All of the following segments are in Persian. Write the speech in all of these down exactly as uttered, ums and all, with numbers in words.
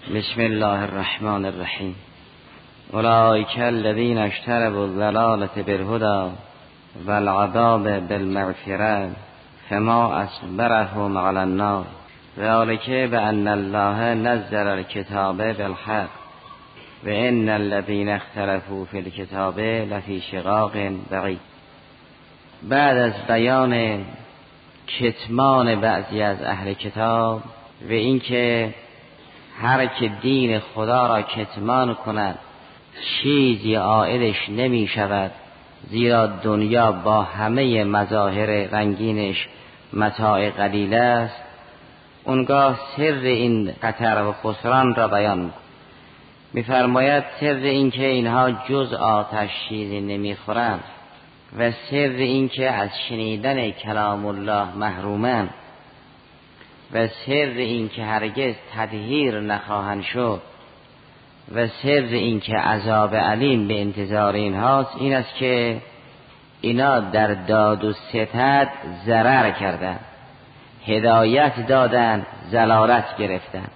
بسم الله الرحمن الرحیم. اولئک الذین اشتروا الضلالة بالهدى والعذاب بالمغفرة فما اصبرهم علی النار ذلک بأن الله نزل الكتاب بالحق و ان الذین اختلفوا فی الكتاب لفی شقاق بعید. بعد از بیان کتمان بعضی از اهل کتاب و اینکه هر که دین خدا را کتمان کند چیزی عائدش نمی شود، زیرا دنیا با همه مظاهر رنگینش متاع قلیل است، اونگاه سر این خطر و خسران را بیان می‌فرماید. سر این که اینها جز آتش چیزی نمی‌خورند و سر این که از شنیدن کلام الله محرومند و سر این که هرگز تطهیر نخواهند شد و سر این که عذاب علیم به انتظار اینهاست، این است که اینا در داد و ستد ضرر کردند، هدایت دادن، ضلالت گرفتن،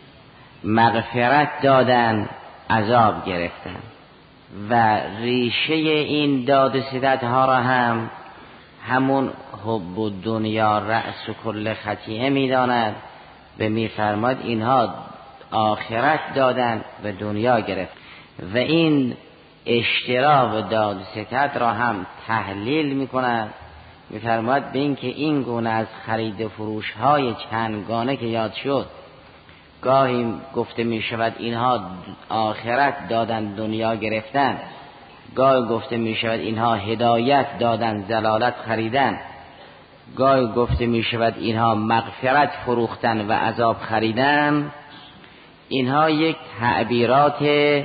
مغفرت دادن، عذاب گرفتن. و ریشه این داد و ستد ها را هم همون حب و دنیا رأس و کل خطیئه می داند و می فرماد اینها آخرت دادن و دنیا گرفت. و این اشتراک و داد و ستد را هم تحلیل می کند، می فرماد به این که این گونه از خرید و فروش های چندگانه که یاد شد، گاهی گفته می شود اینها آخرت دادن دنیا گرفتن، گاهی گفته می شود اینها هدایت دادن ضلالت خریدن، گاهی گفته می شود اینها مغفرت فروختن و عذاب خریدن. اینها یک تعبیرات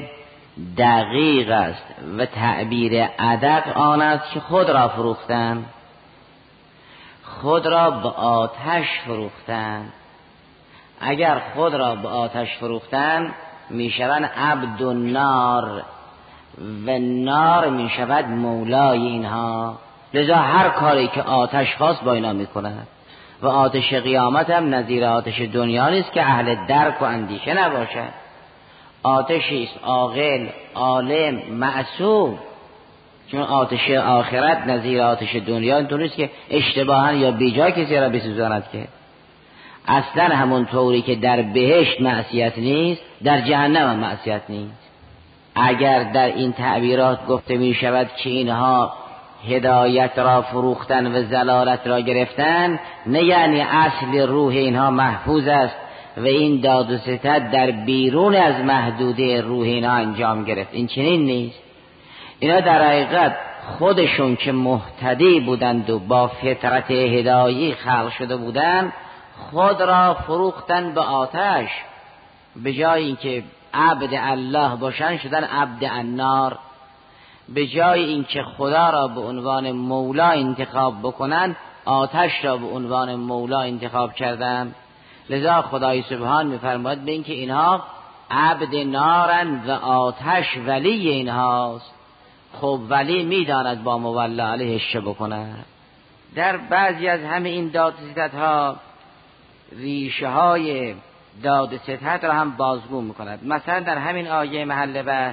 دقیق است و تعبیر ادق آن است که خود را فروختن، خود را به آتش فروختن. اگر خود را به آتش فروختن می شوند عبد النار و نار می شود مولای اینها. لذا هر کاری که آتش خواست با اینا می کند و آتش قیامت هم نظیر آتش دنیا نیست که اهل درک و اندیشه نباشد. آتشی است عاقل، عالم، معصوم. چون آتش آخرت نظیر آتش دنیا اینطور نیست که اشتباها یا بیجا کسی را بسوزاند، که اصلا همون طوری که در بهشت معصیت نیست در جهنم هم معصیت نیست. اگر در این تعبیرات گفته می شود که اینها هدایت را فروختن و ضلالت را گرفتن، نه یعنی اصل روح اینها محفوظ است و این داد و ستد در بیرون از محدوده روح اینها انجام گرفت. این چنین نیست. اینا در حقیقت خودشون که مهتدی بودند و با فطرت هدایی خلق شده بودند، خود را فروختن به آتش. به جای اینکه عبد الله باشن شدن عبد النار. به جای اینکه خدا را به عنوان مولا انتخاب بکنن، آتش را به عنوان مولا انتخاب کردن. لذا خدای سبحان می‌فرماید به اینکه اینها عبد نارن و آتش ولی اینهاست. خب ولی میداند با مولا علیهش چه بکند. در بعضی از همه این داد و ستدها ریشه های داد و ستد را هم بازگو میکند. مثلا در همین آیه محل بحث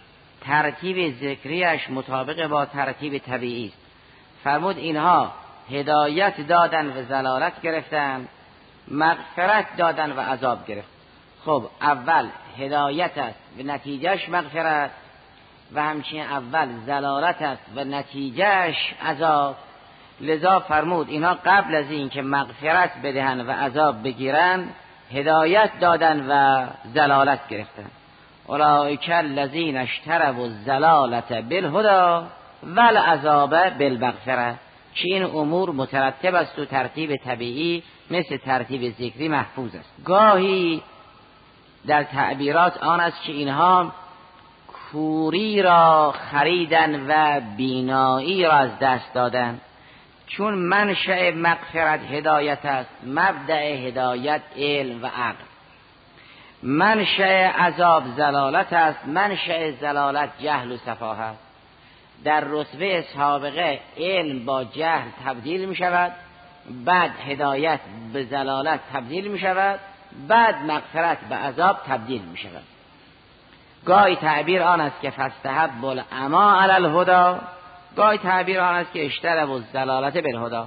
ترتیب ذکریش مطابق با ترتیب طبیعی است. فرمود اینها هدایت دادن و ضلالت گرفتن، مغفرت دادن و عذاب گرفت. خب اول هدایت است و نتیجهش مغفرت، و همچنین اول ضلالت است و نتیجهش عذاب. لذا فرمود اینها قبل از این که مغفرت بدهن و عذاب بگیرن، هدایت دادن و ضلالت گرفتن. اولئک الذین اشتروا الضلالة بالهدى والعذاب بالمغفرة. که این امور مترتب است و ترتیب طبیعی مثل ترتیب ذکری محفوظ است. گاهی در تعبیرات آن است که اینها کوری را خریدن و بینایی را از دست دادن. چون منشأ مغفرت هدایت است، مبدأ هدایت علم و عقل. منشأ عذاب ضلالت است، منشأ ضلالت جهل و سفاهت. در رتبه سابقه علم با جهل تبدیل می شود، بعد هدایت به ضلالت تبدیل می شود بعد مغفرت به عذاب تبدیل می شود. گاهی تعبیر آن است که فاستحب العمی علی الهدی، گاهی تعبیر آن است که اشترب الضلالة بالهدی.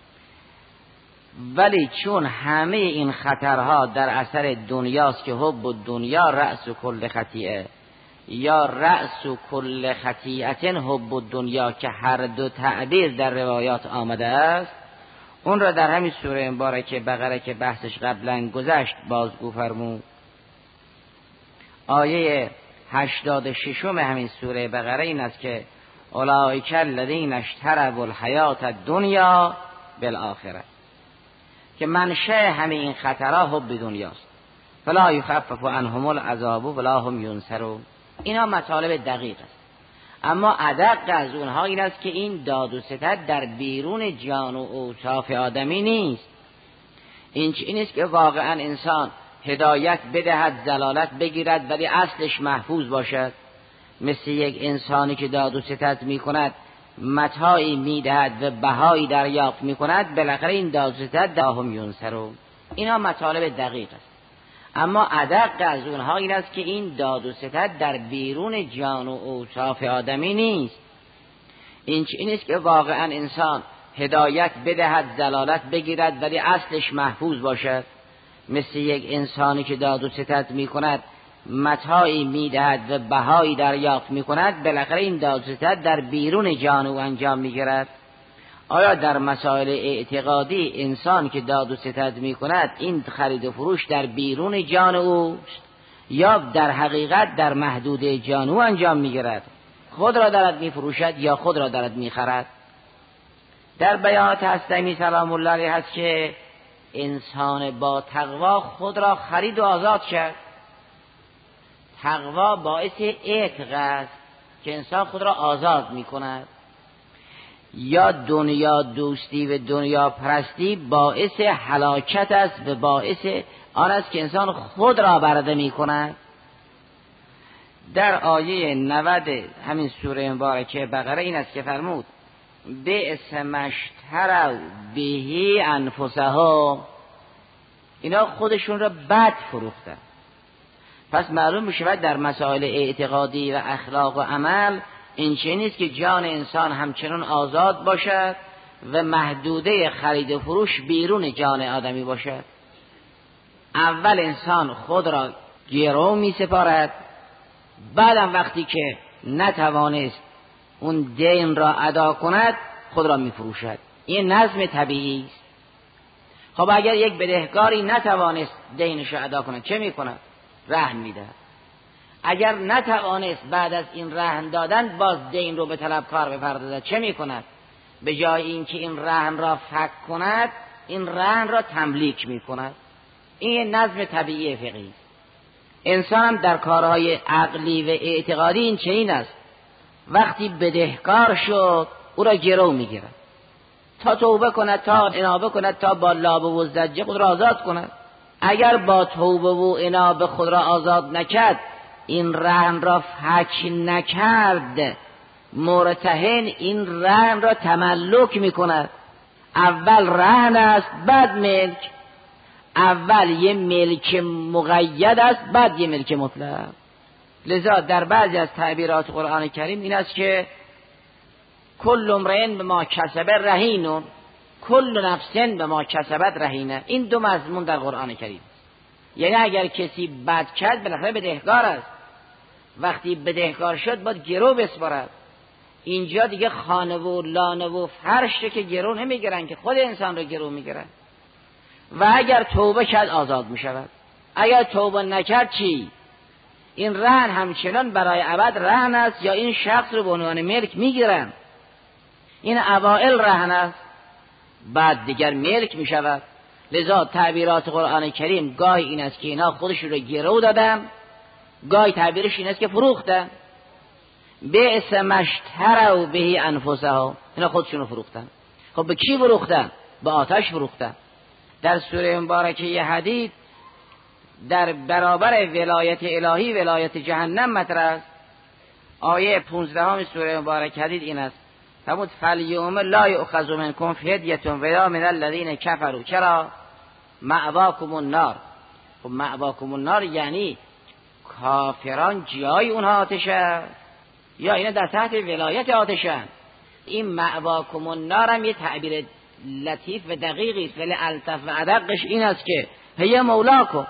ولی چون همه این خطرها در اثر دنیاست که حب الدنیا رأس کل خطیئه، یا رأس کل خطیئت حب الدنیا، که هر دو تعبیر در روایات آمده است، اون را در همین سوره مبارکه بقره که بحثش قبلا گذشت بازگو فرمود. آیه هشتاد و ششم همین سوره بقره این است که اولئک الذین اشتروا الحیات الدنیا بالآخره، که منشأ همه این خطرها حب دنیاست. فلا یخفف عنهم العذاب ولا هم ینصرون. اینا مطالب دقیق است، اما ادق از اونها این است که این داد و ستد در بیرون جان و اوصاف آدمی نیست. این چی نیست که واقعا انسان هدایت بدهد ضلالت بگیرد ولی اصلش محفوظ باشد، مثل یک انسانی که داد و ستد می کند متاعی می دهد و بهایی دریافت می کند، بالاخره این داد و ستد هم ینصرون. اینا مطالب دقیق است، اما ادق از اونها این است که این داد و ستد در بیرون جان و اوصاف آدمی نیست. این چی نیست که واقعا انسان هدایت بدهد ضلالت بگیرد ولی اصلش محفوظ باشد، مثل یک انسانی که داد و ستد می کند متاعی می دهد و بهایی دریافت می کند، بالاخره این داد و ستد در بیرون جان او انجام می گیرد. آیا در مسائل اعتقادی انسان که داد و ستد می کند این خرید و فروش در بیرون جان اوست یا در حقیقت در محدود جان او انجام می گیرد؟ خود را دارد می فروشد یا خود را دارد می خرد؟ در بیانات هستمی سلام الله علیه هست که انسان با تقوا خود را خرید و آزاد کرد. تقوا باعث عتق است که انسان خود را آزاد می کند، یا دنیا دوستی و دنیا پرستی باعث هلاکت است و باعث آن است که انسان خود را برده می کند. در آیه نود همین سوره مبارکه بقره این است که فرمود بئس ما اشتروا به انفسهم، اینا خودشون را بد فروختن. پس معلوم می شود در مسائل اعتقادی و اخلاق و عمل این چه نیست که جان انسان همچنان آزاد باشد و محدوده خرید و فروش بیرون جان آدمی باشد. اول انسان خود را گرو می سپارد، بعدم وقتی که نتوانست اون دین را ادا کند خود را می فروشد. این نظم طبیعی است. خب اگر یک بدهکاری نتوانست دینش را ادا کند چه می کند؟ رهن می دهد. اگر نتوانست بعد از این رهن دادن باز دین رو به طلبکار بپردازد چه می کند؟ به جای اینکه این رهن را فک کند این رهن را تملیک می کند. این نظم طبیعی فقهی است. انسان هم در کارهای عقلی و اعتقادی این چنین است. وقتی بدهکار شد او را گرو می گیرد تا توبه کند، تا انابه کند، تا با لابه و زجه خود را آزاد کند. اگر با توبه و انابه خود را آزاد نکرد، این رهن را فک نکرد، مرتهن این رهن را تملک می کند. اول رهن است بعد ملک، اول یه ملک مقید است بعد یه ملک مطلق. لذا در بعضی از تعبیرات قرآن کریم این است که کل امرئ بما کسب رهین، کل نفس بما کسبت رهینه. این دو مضمون در قرآن کریم. یعنی اگر کسی بد کرد بالاخره بدهکار است، وقتی بدهکار شد باید گرو بسپارد. اینجا دیگه خانه و لانه و فرش که گرو نمیگیرن، که خود انسان رو گرو میگیرن. و اگر توبه کرد آزاد میشود. اگر توبه نکرد چی؟ این رهن همچنان برای ابد رهن است، یا این شخص رو به عنوان ملک میگیرن. این اوائل رهن است بعد دیگر ملک میشود. لذا تعبیرات قرآن کریم گاهی این است که اینا خودشون رو گرو دادن، گاهی تعبیرش این است که فروختن. بئس ما اشتروا به انفسهم، اینا خودشون رو فروختن. خب به کی فروختن؟ به آتش فروختن. در سوره مبارکه حدید در برابر ولایت الهی ولایت جهنم مطرح است. آیه پانزده سوره مبارکه حدید این است فرمود فالیوم لا یؤخذ منکم فدیة ولا من الذین کفروا چرا مأواکم النار. خب مأواکم النار یعنی کافران جای اونها آتش است یا اینا در تحت ولایت آتشن؟ این مأواکم النار هم یه تعبیر لطیف و دقیقی است، ولی الطف و ادقش این است که هی مولاکم،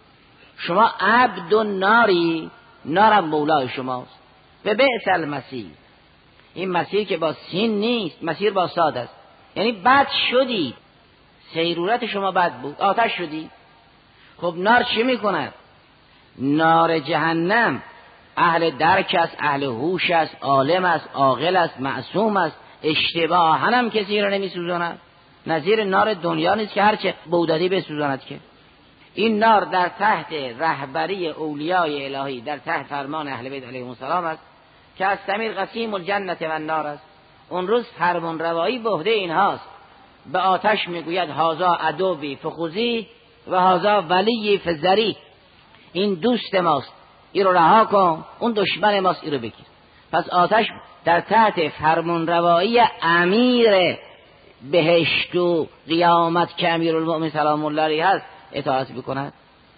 شما عبد الناری، نارم مولای شماست. به بئس المصیر، این مسیر که با سین نیست، مسیر با صاد است، یعنی بد شدید، سیرورت شما بد بود، آتش شدید. خب نار چی میکند؟ نار جهنم اهل درک است، اهل هوش است، عالم است، عاقل است، معصوم است، اشتباها هم کسی را نمیسوزاند. نظیر نار دنیا نیست که هرچه بودادی بسوزاند. که این نار در تحت رهبری اولیای الهی، در تحت فرمان اهل بیت علیهم السلام است که از سمیر قسیم الجنت و النار است. اون روز فرمان روایی به عهده اینهاست. به آتش میگوید هازا عدوی فخوذی و هازا ولی فذری، این دوست ماست این رو رها کن، اون دشمن ماست این رو بگیر. پس آتش در تحت فرمان روایی امیر بهشت و قیامت که امیرالمؤمنین سلام الله علیه هست اطاعت بکند.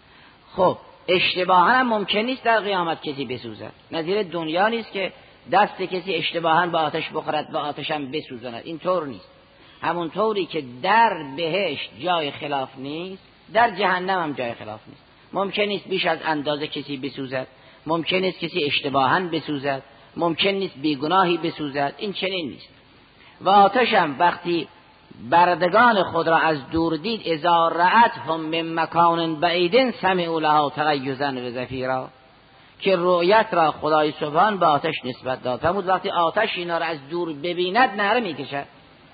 خب اشتباها هم ممکن نیست در قیامت کسی بسوزد، نظیر دنیا نیست که دست کسی اشتباها با آتش بخورد و آتش هم بسوزند. این طور نیست. همون طوری که در بهشت جای خلاف نیست، در جهنم هم جای خلاف نیست. ممکن نیست بیش از اندازه کسی بسوزد، ممکن نیست کسی اشتباها بسوزد، ممکن نیست بیگناهی بسوزد. این چنین نیست. و آتش هم وقتی بردگان خود را از دور دید، اذا رأتهم من مکان بعید سمعوا لها تغیظا و زفیرا، که رؤیت را خدای سبحان به آتش نسبت داد. فرمود وقتی آتش اینا را از دور ببیند نعره میکشد.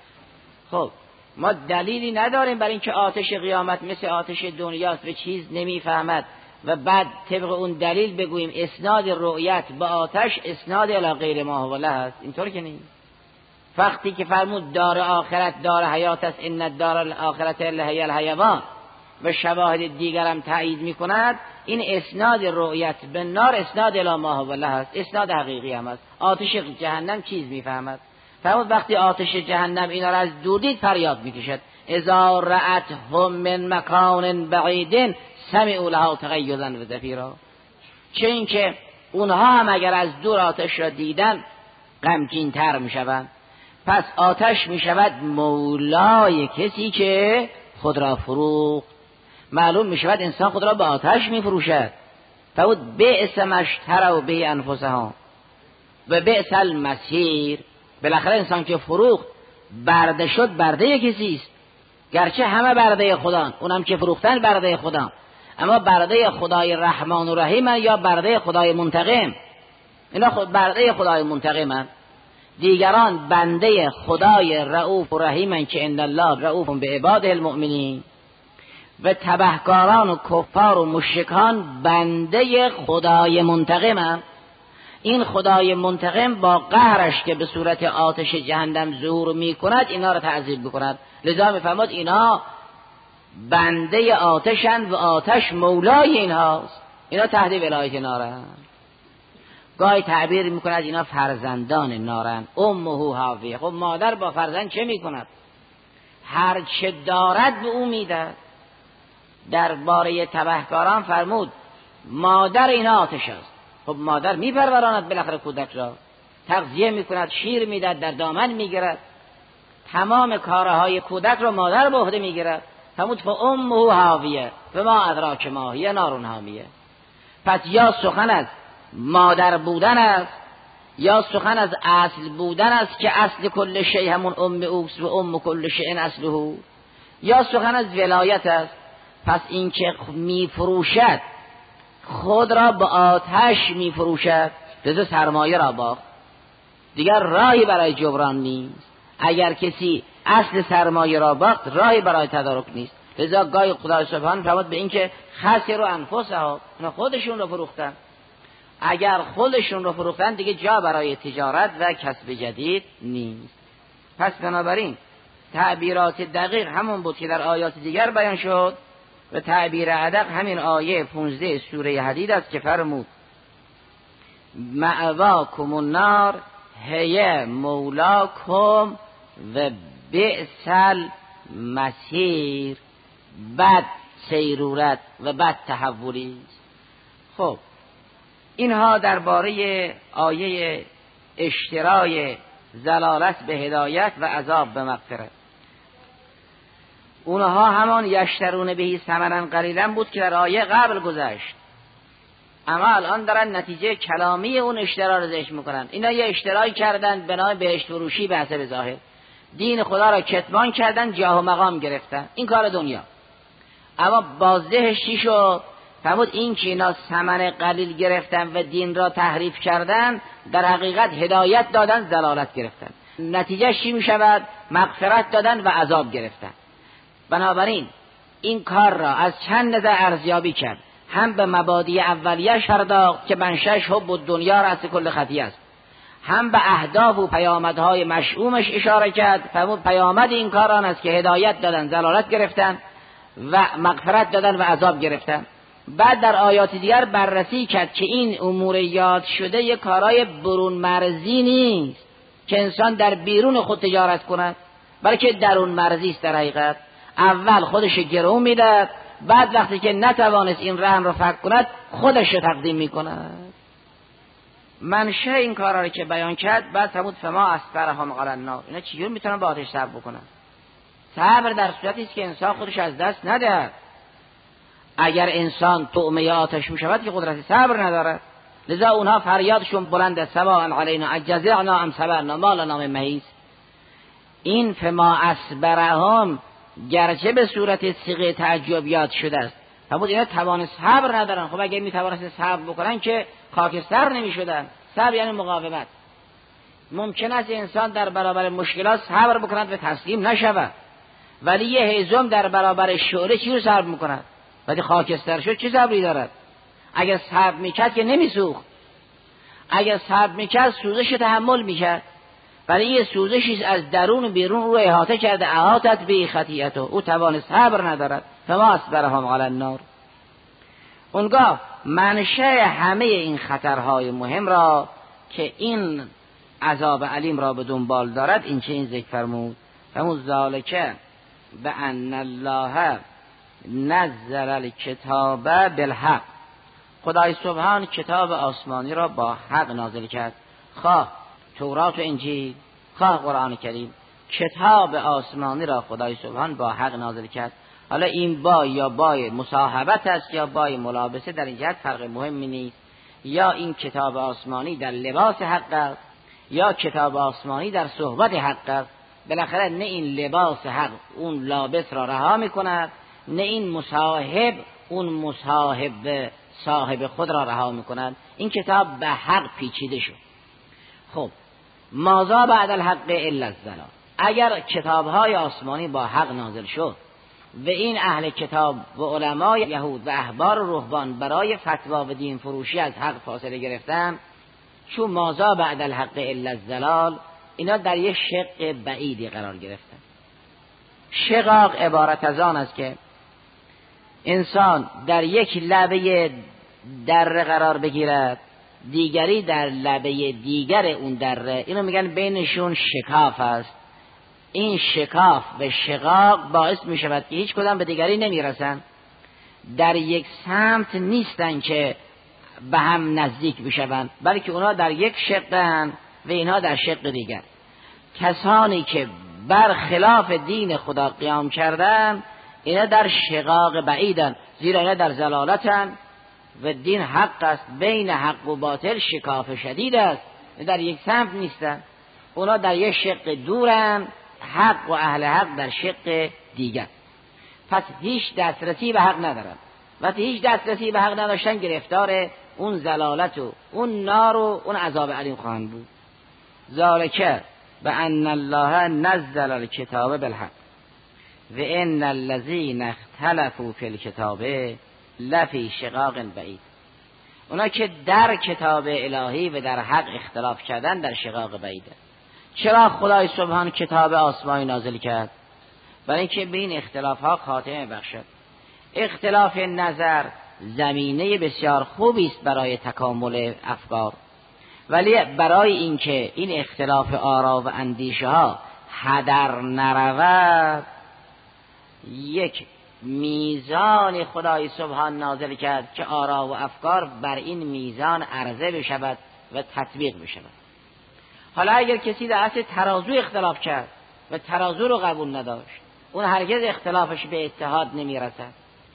خب ما دلیلی نداریم برای اینکه آتش قیامت مثل آتش دنیاست و چیز نمیفهمد و بعد طبق اون دلیل بگوییم اسناد رؤیت به آتش اسناد الی غیر ما هو له است. اینطور که نیست. وقتی که فرمود دار آخرت دار حیات است، ان الدار الاخرت الا هی الحیوان، و شواهد دیگرم تایید میکند، این اسناد رؤیت به نار اسناد الی ما هو له است، اسناد حقیقی هم است. آتش جهنم چیز میفهمد. فرمود وقتی آتش جهنم اینا را از دور دید فریاد میکشد، اذا رأتهم من مکان بعید سمعوا لها تغیظا و زفیرا، چه این که اونها هم اگر از دور آتش را دیدن غمگین تر میشوند. پس آتش میشود مولای کسی که خود را فروخت. معلوم میشود انسان خود را به آتش میفروشد. فرمود بئس ما اشتروا به انفسهم و بئس المصیر. بالاخره انسان که فروخت برده شد، برده کسی است. گرچه همه برده خدان، اونم که فروختن برده خدا، اما برده خدای رحمان و رحیم یا برده خدای منتقم. اینا خود برده خدای منتقمن. دیگران بنده خدای رؤوف و رحیمن که ان الله رؤوف به عباده المؤمنین، و تبهکاران و کفار و مشرکان بنده خدای منتقمن. این خدای منتقم با قهرش که به صورت آتش جهنم ظهور می کند اینا را تعذیب بکند. لذا می فرماد اینا بنده آتشند و آتش مولای اینهاست، اینا تحت ولایت نارند. گاهی تعبیر می کند اینا فرزندان نارند. امه هاویه. خب مادر با فرزند چه می کند؟ هر چه دارد به او میدهد. در باره تبهکاران فرمود مادر اینا آتش است. خب مادر میپروراند بالاخره کودک را، تغذیه میکند، شیر میدهد، در دامن میگیرد، تمام کارهای کودک را مادر به عهده میگیرد. فرمود فامه هاویه و ما ادراک ما هی نار حامیه. پس یا سخن از مادر بودن است، یا سخن از اصل بودن است که اصل کل شیء همون ام اوست و ام کل شیء اصله، یا سخن از ولایت است. پس این که میفروشد خود را به آتش میفروشد، لذا سرمایه را باخت، دیگر راهی برای جبران نیست. اگر کسی اصل سرمایه را باخت راهی برای تدارک نیست. لذا گاهی خدای سبحان فرمود به این که خسروا انفسهم، اونا خودشون رو فروختن. اگر خودشون رو فروختن دیگه جا برای تجارت و کسب جدید نیست. پس بنابراین تعبیرات دقیق همون بود که در آیات دیگر بیان شد و تعبیر ادق همین آیه پانزده سوره حدید است که فرمود مأواکم النار هی مولاکم و بئس المصیر. بد سیرورت و بعد تحولی. خب اینها درباره آیه اشترای ضلالت به هدایت و عذاب به مغفرت. اونها همان یشترون بهی ثمنا قلیلا بود که در آیه قبل گذشت، اما الان دارن نتیجه کلامی اون اشترا رو ذکر میکنن. اینا یه اشترایی کردن به نام بهشت فروشی به حسب ظاهر، دین خدا را کتمان کردن، جاه و مقام گرفتن، این کار دنیا. اما بازدهش چی شد؟ فرمود این که اینا ثمن قلیل گرفتن و دین را تحریف کردن، در حقیقت هدایت دادن، ضلالت گرفتن. نتیجه چی میشود؟ مغفرت دادن و عذاب گرفتن. بنابراین این کار را از چند نظر ارزیابی کرد. هم به مبادی اولیه پرداخت که منشأش حب الدنیا رأس کل خطیه است، هم به اهداف و پیامدهای مشؤومش اشاره کرد. فرمود پیامد این کار آن است که هدایت دادن، ضلالت گرفتن و مغفرت دادن و عذاب گرفتن. بعد در آیات دیگر بررسی کرد که این امور یاد شده یک کارهای برون مرزی نیست که انسان در بیرون خود تجارت کند، بلکه درون مرزی است. در حقیقت اول خودش گرو میداد، بعد وقتی که نتوانست این رهن رو فک کند خودش رو تقدیم میکند. منشأ این کارا رو که بیان کرد، بعد فرمود فما اصبرهم علی النار. اینا چجوری میتونن با آتش صبر بکنن؟ صبر در صورتی است که انسان خودش از دست ندهد. اگر انسان طعمه آتش میشود که قدرت صبر ندارد. لذا اونها فریادشون بلند، سواء علینا اجزعنا ام صبرنا ما لنا من محیص. این فما اصبرهم گرچه به صورت صیغه تعجب یاد شده است، فرمود اینا توان صبر ندارن. خب اگه میتوانستن صبر بکنن که خاکستر نمیشدن. صبر یعنی مقاومت. ممکن است انسان در برابر مشکلات صبر بکند و تسلیم نشود، ولی یه هیزم در برابر شعله چی رو صبر میکند؟ ولی خاکستر شد چه صبری دارد؟ اگر صبر میکرد که نمیسوخت، اگر صبر میکرد سوزش تحمل میکرد، ولی یه سوزشی از درون و بیرون او رو احاطه کرده، احاطت به خطیئته، او توان صبر ندارد. فما اصبرهم علی النار. اونگاه منشأ همه این خطرهای مهم را که این عذاب علیم را به دنبال دارد، این چه این ذکر فرمود. فرمود ذالک بأن الله نزل الکتاب بالحق. خدای سبحان کتاب آسمانی را با حق نازل کرد، خواه تورات و انجیل خواه قرآن کریم، کتاب آسمانی را خدای سبحان با حق نازل کرد. حالا این با یا بای مصاحبت است یا بای ملابسه، در این جهت فرق مهمی نیست. یا این کتاب آسمانی در لباس حق است یا کتاب آسمانی در صحبت حق است. بالاخره نه این لباس حق اون لابس را رها میکند، نه این مصاحب اون مصاحب صاحب خود را رها میکند. این کتاب به حق پیچیده شد. خب ماذا بعد الحق الا الضلال. اگر کتاب‌های آسمانی با حق نازل شد و این اهل کتاب و علمای یهود و احبار و رهبان برای فتوا و دین فروشی از حق فاصله گرفتن، چون ماذا بعد الحق الا الضلال، اینا در یک شق بعیدی قرار گرفتن. شقاق عبارت از آن است که انسان در یک لبه دره قرار بگیرد، دیگری در لبه دیگر اون دره، اینو میگن بینشون شکاف است. این شکاف و شقاق باعث میشود که هیچ کدام به دیگری نمیرسن، در یک سمت نیستن که به هم نزدیک بشوند، بلکه اونا در یک شقن و اینها در شق دیگر. کسانی که بر خلاف دین خدا قیام کردن، اینا در شقاق بعیدن، زیرا اینا در ضلالتن و دین حق است، بین حق و باطل شکاف شدید است، در یک سمت نیستن. اونا در یک شق دورن، حق و اهل حق در شق دیگر. پس هیچ دسترسی به حق ندارن. وقتی هیچ دسترسی به حق نداشتن، گرفتار اون ضلالت و اون نار و اون عذاب علیم خواهند بود. ذالک بأن الله نزل الکتاب بالحق و ان الذین اختلفوا فی الکتاب لفی شقاق بعید. اونا که در کتاب الهی و در حق اختلاف کردن در شقاق بعیده. چرا خدای سبحان کتاب آسمانی نازل کرد؟ برای اینکه به این اختلاف ها خاتمه بخشد. اختلاف نظر زمینه بسیار خوبی است برای تکامل افکار، ولی برای اینکه این اختلاف آرا و اندیشه ها هدر نرود، یک میزان خدای سبحان نازل کرد که آرا و افکار بر این میزان عرضه بشود و تطبیق بشود. حالا اگر کسی در اصل ترازو اختلاف کرد و ترازو رو قبول نداشت، اون هرگز اختلافش به اتحاد نمیرسد.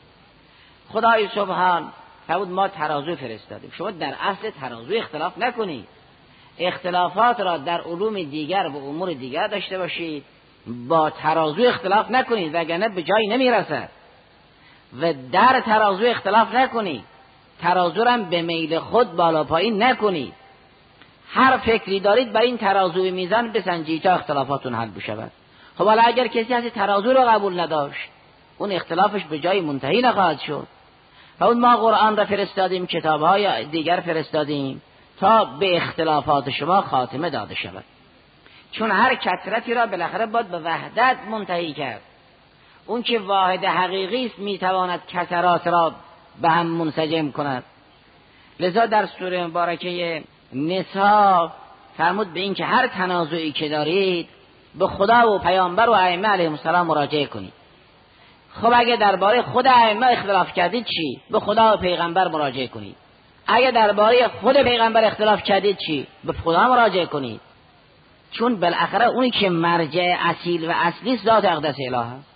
خدای سبحان فرمود ما ترازو فرستادیم، شما در اصل ترازو اختلاف نکنید، اختلافات را در علوم دیگر و امور دیگر داشته باشید، با ترازو اختلاف نکنید وگرنه به جایی نمیرسد. و در ترازو اختلاف نکنید، ترازو را به میل خود بالا پایین نکنید، هر فکری دارید بر این ترازوی میزان بسنجید تا اختلافاتون حل بشود. خب حالا اگر کسی از ترازو رو قبول نداشت، اون اختلافش به جای منتهی نخواهد شد. و اون ما قرآن را فرستادیم، کتاب‌های دیگر فرستادیم تا به اختلافات شما خاتمه داده شود، چون هر کثرتی را بالاخره باید به وحدت منتهی کرد. اون که واحد حقیقی است میتواند کثرات را به هم منسجم کند. لذا در سوره مبارکه نساء فرمود به این که هر تنازعی که دارید به خدا و پیامبر و ائمه علیهم السلام مراجعه کنید. خب اگه درباره خود ائمه اختلاف کردید چی؟ به خدا و پیغمبر مراجعه کنید. اگه درباره خود پیغمبر اختلاف کردید چی؟ به خدا مراجعه کنید، چون بالاخره اونی که مرجع اصیل و اصلی ذات اقدس الهه است.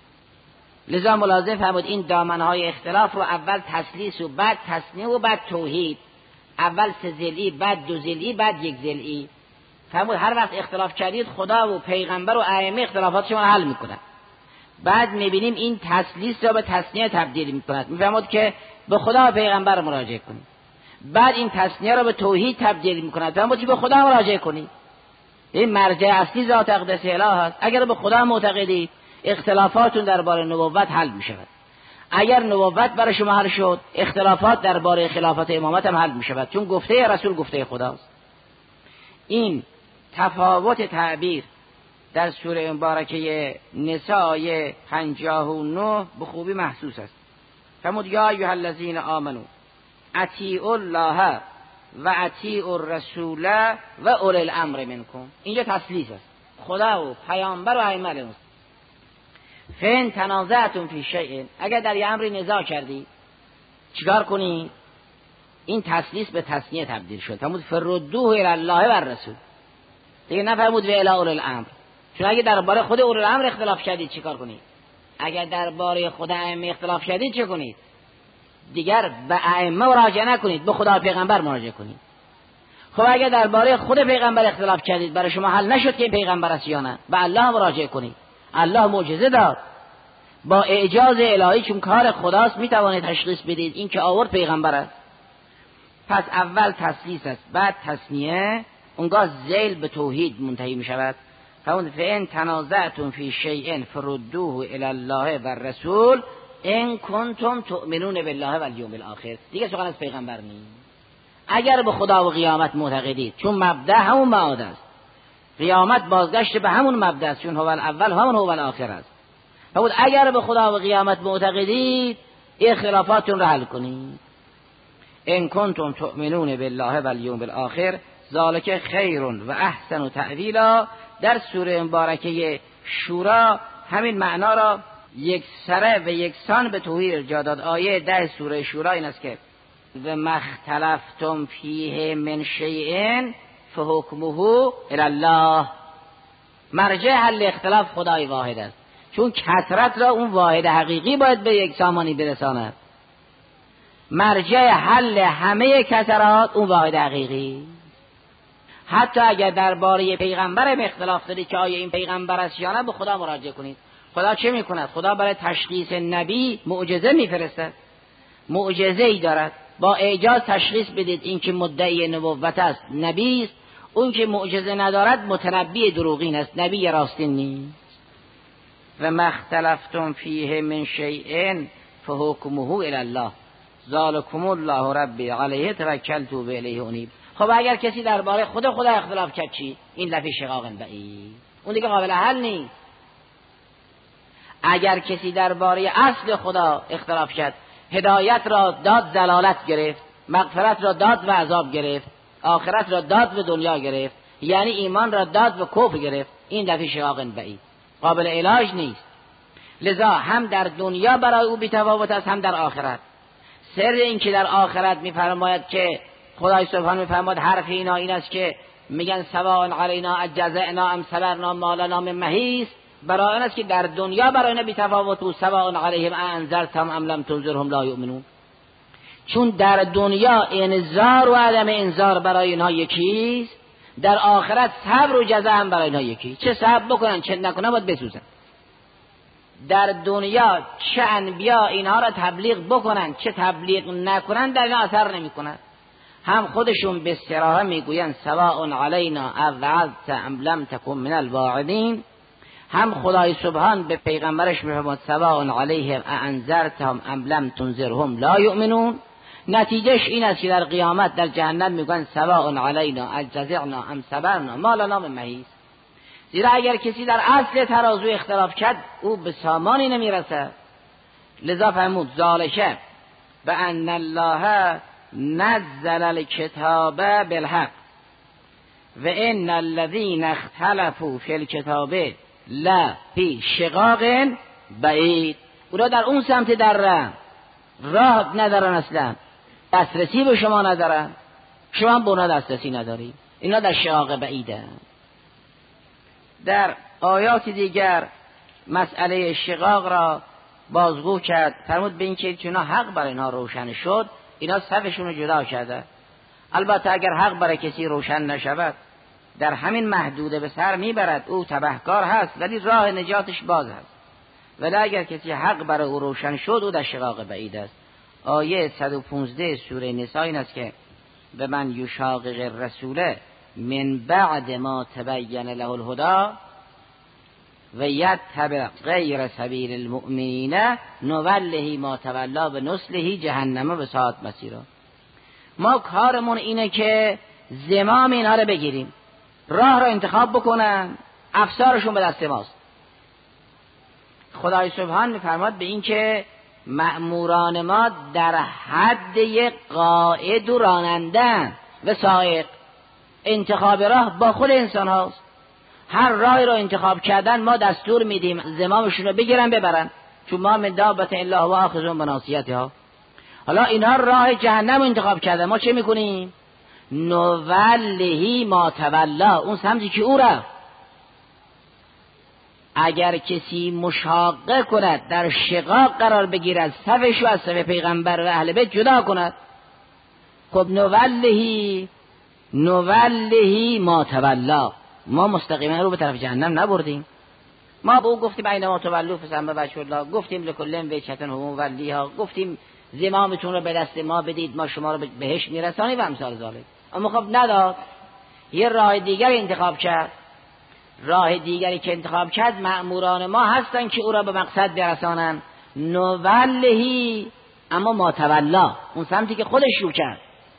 لذا ملازم فرمود این دامنهای اختلاف رو اول تثلیث و بعد تثنیه و بعد توحید، اول سه ضلعی بعد دو ضلعی بعد یک ضلعی. فرمود هر وقت اختلاف کردید خدا و پیغمبر و ائمه اختلافات شما حل میکنن. بعد میبینیم این تثلیث را به تثنیه تبدیل میکند، میفرمود که به خدا و پیغمبر مراجعه کنید. بعد این تثنیه را به توحید تبدیل میکند، فرمود که به خدا مراجعه کنید. این مرجع اصلی ذات اقدس اله است. اگر به خدا معتقدید اختلافاتون درباره نبوت حل میشود. اگر نبوت برای شما حل شد، اختلافات درباره خلافت امامت هم حل میشود، چون گفته رسول گفته خداست. این تفاوت تعبیر در سوره مبارکه نساء آیه پنجاه و نه به خوبی محسوس است. فرمود یا ایها الذین آمنوا اطیعوا الله و اطیعوا الرسول و اولی الامر منکم. اینجا تثلیث است، خدا و پیامبر و ائمه علیهم السلام. فین تنازعتم فی شیء، اگر در یه امری نزاع کردی چیکار کنی؟ این تثلیث به تثنیه تبدیل شد. فرمود فردوه الی الله و الرسول، دیگه نفرمود و الی اولی الامر، چون اگه درباره خود اولی الامر اختلاف کردید چیکار کنید؟ اگر درباره خود ائمه اختلاف کردید چه کنید؟ دیگر به ائمه مراجعه نکنید، به خدا و پیغمبر مراجعه کنید. خب اگر درباره خود پیغمبر اختلاف کردید، برای شما حل نشد که این پیغمبر است یا نه، به الله مراجعه کنید. الله معجزه داد، با اعجاز الهی، چون کار خداست میتوانید تشخیص بدید این که آورد پیغمبر است. پس اول تثلیث است، بعد تثنیه، اونگاه ذیل به توحید منتهی می شود. فاون فین تنازعتم فی شیء فردوه الی الله و الرسول ان کنتم تؤمنون بالله و الیوم الاخر. دیگه سخن از پیغمبر نیست. اگر به خدا و قیامت معتقدید، چون مبدا همون معاد است، قیامت بازگشت به همون مبدا است، چون هو الاول همون هو الاخر است. فاون اگر به خدا و قیامت معتقدید، این خلافاتون رو حل کنید. ان کنتم تؤمنون بالله و الیوم الاخر ذالک خیر و احسن و تأویلا. در سوره مبارکه شورا همین معنا را یک سره و یکسان به توحید ارجاع داد. آیه ده سوره شورا این است که و مختلفتم فیه من شیء فحکمه الی الله. مرجع حل اختلاف خدای واحد است، چون کثرت را اون واحد حقیقی باید به یک سامانی برساند. مرجع حل همه کثرات اون واحد حقیقی. حتی اگر درباره پیغمبر اختلاف دارید که آیا این پیغمبر است یا نه، به خدا مراجعه کنید. خدا چه میکند؟ خدا برای تشخیص نبی معجزه میفرستد، معجزه ای دارد، با اعجاز تشخیص بدید این که مدعی نبوت است نبی است، اون که معجزه ندارد متنبی دروغین است، نبی راستین نیست. و مختلفتم فیه من شیء فحکمه الی الله ذالکم الله ربی علیه توکلت و الیه انیب. خب اگر کسی درباره خود خدا اختلاف کرد چی؟ این لفی شقاق بعید، اون دیگه قابل حل نیست. اگر کسی درباره اصل خدا اختلاف کرد، هدایت را داد ضلالت گرفت، مغفرت را داد و عذاب گرفت، آخرت را داد و دنیا گرفت، یعنی ایمان را داد و کفر گرفت، این لفی شقاق بعید، قابل علاج نیست. لذا هم در دنیا برای او بی‌تفاوت است، هم در آخرت. سر این که در آخرت می‌فرماید که خدای سبحانه می‌فرماید حرف اینا این است که میگن سواء علینا اجزعنا ام صبرنا ما لنا من محیص، برای آن است که در دنیا برای اینا بی‌تفاوت و سواء علیهم انذرتهم ام لم تنذرهم لا یؤمنون. چون در دنیا انذار و عدم انذار برای اینها یکیست، در آخرت صبر و جزا هم برای اینها یکی. چه صبر بکنن چه نکنن باید بسوزن. در دنیا چه انبیا اینها را تبلیغ بکنن چه تبلیغ نکنن در اینا اثر نمی کند. هم خودشون به صراحه میگوین سواء علینا اوعظت ام لم تکن من الواعظین، هم خدای سبحان به پیغمبرش میفرماید سواء علیهم انذرتهم ام لم تنذرهم لا یؤمنون. نتیجهش این است که در قیامت در جهنم میگن سواء علینا اجزعنا ام صبرنا ما لنا من محیص. زیرا اگر کسی در اصل ترازو اختلاف کرد او به سامانی نمیرسد. لذا فرمود ذالک بأن الله نزل الکتاب بالحق و ان الذین اختلفوا فی الکتاب لا فی شقاق بعید. اونا در اون سمت در راه ندارن، اصلا دسترسی به شما ندارن، شما هم به اونا دسترسی نداری. اینا در شقاق بعیده. در آیات دیگر مسئله شقاق را بازگو کرد، فرمود به این که چون حق برای اینا روشن شد اینا صفشون رو جدا کرده. البته اگر حق برای کسی روشن نشود در همین محدوده به سر میبرد، او تبهکار هست ولی راه نجاتش باز هست. ولی اگر کسی حق برای او روشن شد او در شقاق بعید است. آیه صد و پانزده سوره نساء این است که به من یشاقق الرسول من بعد ما تبین له الهدی و یتبع غیر سبیل المؤمنین نوله ما تولا و نصله جهنم و ساعت مسیرا. ما کارمون اینه که زمام اینها رو بگیریم، راه رو انتخاب بکنن، افسارشون به دست ماست. خدای سبحان میفرماد به این که مأموران ما در حد یک قائد و راننده و سائق. انتخاب راه با خود انسان هاست. هر راهی رو انتخاب کردن ما دستور میدیم زمامشون رو بگیرن ببرن، چون ما من دابت الا هو آخذ بناصیتها. حالا اینها راه جهنم رو انتخاب کردن، ما چه میکنیم؟ نولهی ما تولا، اون سمتی که او رفت. اگر کسی مشاقه کند در شقاق قرار بگیرد، صفش و از صف پیغمبر و اهل بیت جدا کند، خب نولهی نولهی ما تولا، ما مستقیما رو به طرف جهنم نبردیم. ما به او گفتیم این ما تولوا فثم وجه الله، گفتیم لکل وجهة هو ولیها، گفتیم زمامتون رو به دست ما بدید ما شما رو به بهشت میرسانیم و امثال ذالک. اما خب نداد، یه راه دیگر انتخاب کرد. راه دیگری که انتخاب کرد مأموران ما هستن که او را به مقصد برسانن. نولهی اما ما تولا، اون سمتی که خودش رو کرد.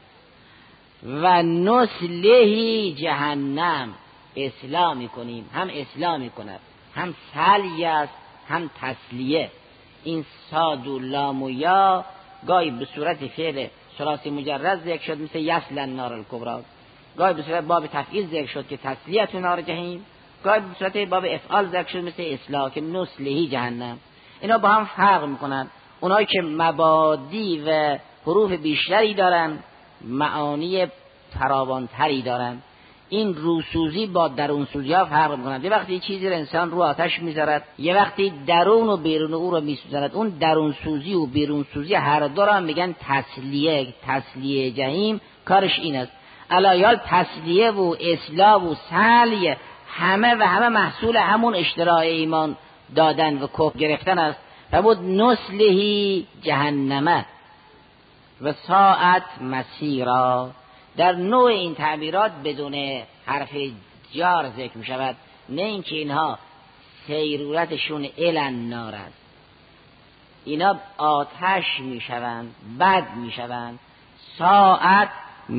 و نسلهی جهنم، اصلاح میکنیم، هم اصلاح میکند، هم سلیه است هم تسلیه. این صاد و لام و یا گاهی به صورت فعل ثلاثی مجرد ذکر شد مثل یصل النار الکبری، گاهی به صورت باب تفعیل ذکر شد که تسلیه نار جهنم، گاهی به صورت باب افعال ذکر شد مثل اصلاح که نسلهی جهنم. اینا با هم فرق میکنن. اونایی که مبادی و حروف بیشتری دارن معانی فراوانتری دارن. این روسوزی با درونسوزی ها فرق میکنند. یه وقتی چیزی رو انسان رو آتش میذارد، یه وقتی درون و بیرون او رو میسوزند. اون درونسوزی و بیرونسوزی هر دو را میگن تسلیه. تسلیه جهنم کارش این است. علایال تسلیه و اصلاح و سلیه همه و همه محصول همون اشتراع ایمان دادن و کفر گرفتن است. فرمود نسلهی جهنمه و ساعت مسیرا. در نوع این تعبیرات بدون حرف جار ذکر می شود، نه اینکه اینها سیرورتشون النار است، اینا آتش می شوند، بد می شوند. ساعت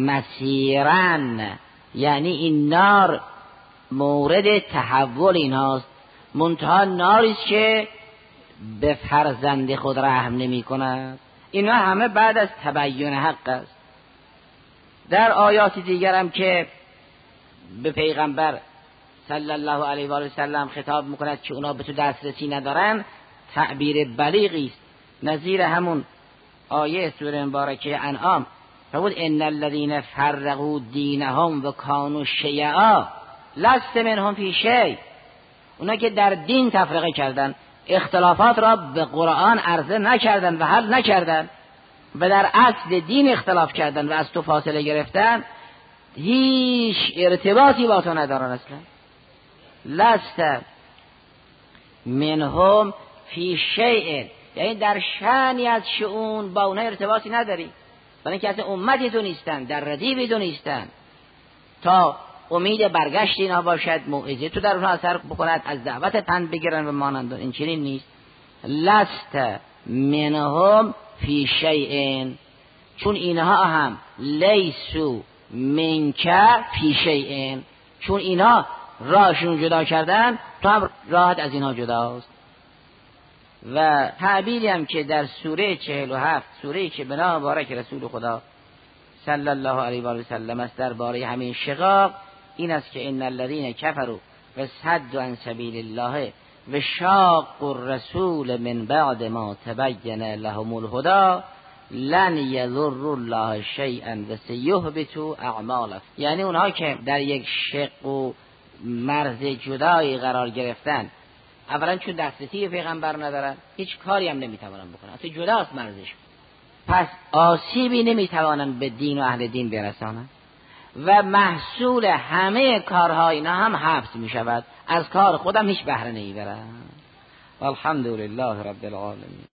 مسیرن یعنی این نار مورد تحول اینهاست، منتها ناریست که به فرزند خود رحم نمی کند. اینا همه بعد از تبیین حق است. در آیات دیگر هم که به پیغمبر صلی الله علیه و آله و سلم خطاب میکند که اونا به تو دسترسی ندارن، تعبیر بلیغی است نظیر همون آیه سوره مبارکه انعام فرمود ان الذين فرقوا دینهم و كانوا شیعا لست منهم فی شیء. اونا که در دین تفرقه کردن، اختلافات را به قرآن عرضه نکردن و حل نکردن و در اصل دین اختلاف کردن و از تو فاصله گرفتن، هیچ ارتباطی با تو ندارن اصلا. لست منهم فی شیء، یعنی در شأنی از شؤون با اونها ارتباطی نداری، برای اینکه اصلا امتی تو نیستن، در ردیبی تو نیستن تا امید برگشت اینا باشد، موعظه تو در اونها اثر بکند، از دعوت پند بگیرن و مانند. این چنین نیست. لست منهم فی شیء، چون اینها هم لیسو منک فی شیء، چون اینها راهشون جدا کردن تو هم راحت از اینها جداست. و تعبیری هم که در سوره چهل و هفت، سوره‌ای که به نام مبارک رسول خدا صلی الله علیه و سلم است درباره همین شقاق، این است که ان الذين كفروا وصدوا عن سبیل الله و شاقوا الرسول من بعد ما تبین لهم الهدى لن یضر الله شیئا و سیحبط اعمالهم. یعنی اونها که در یک شق و مرز جدایی قرار گرفتن، اولا چون دسترسی پیغمبر ندارن، هیچ کاری هم نمیتوانن بکنن، اصلا جداست مرزش، پس آسیبی نمیتوانن به دین و اهل دین برسانن و محصول همه کارها اینا هم حبس میشود، از کار خودم هیچ بهره نمیبرن. والحمد لله رب العالمین.